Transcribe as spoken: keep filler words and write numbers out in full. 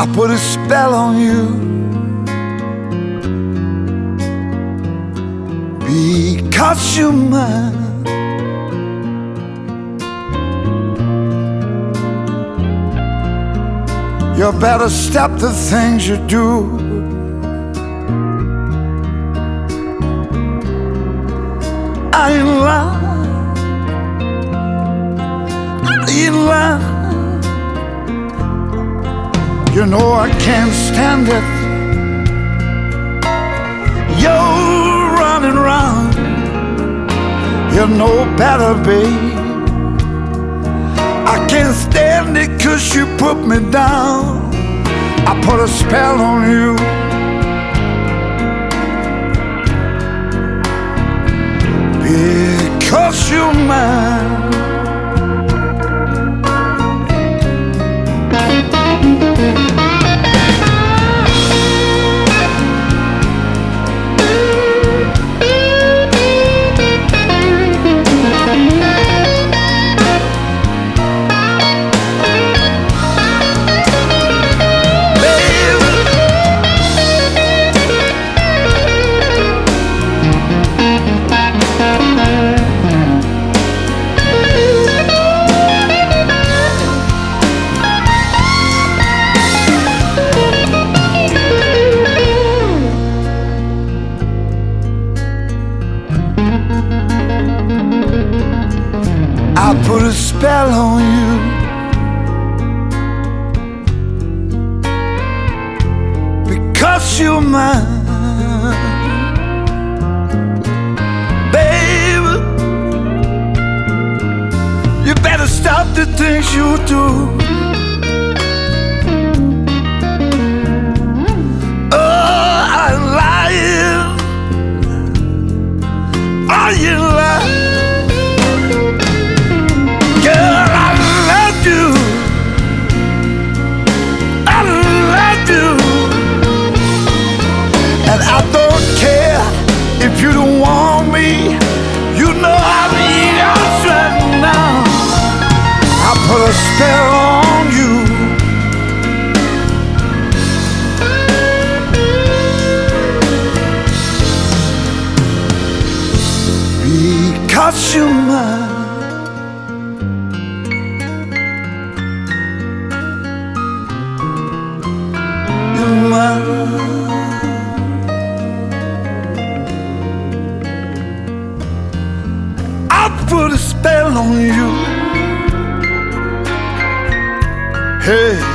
I put a spell on you because you're mine. You better stop the things you do. I ain't lying, I ain't lying. You know I can't stand it. You're running round. You know better, babe. I can't stand it 'cause you put me down. I put a spell on you because you're mine. I put a spell on you because you're mine, baby. You better stop the things you do. Oh, I'm lying. Are you lying? And I don't care if you don't want me. You know I'm yours right now. I put a spell on you because you're mine. You're mine. I put a spell on you. Hey.